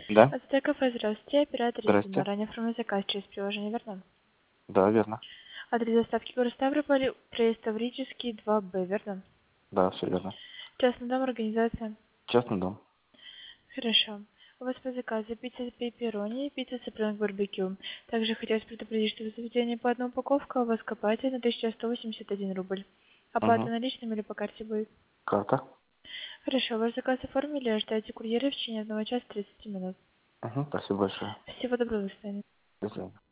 Да? Это кафе, здравствуйте, оператор Ирина. Здрасте. Ранее оформлен заказ через приложение, верно? Да, верно. Адрес доставки город Ставрополь, проезд Таврический, 2Б, верно? Да, все верно. Частный дом, организация. Частный дом. Хорошо. У вас по заказу пицца пепперони, пицца цыпленок барбекю. Также хотелось предупредить, что в заведении по одной упаковке у вас копайте на 1181 рубль. Оплата Угу. наличными или по карте будет? Карта. Хорошо, ваш заказ оформили, ожидайте курьера в течение 1 часа 30 минут. Угу. Спасибо большое. Всего доброго, до свидания. До свидания.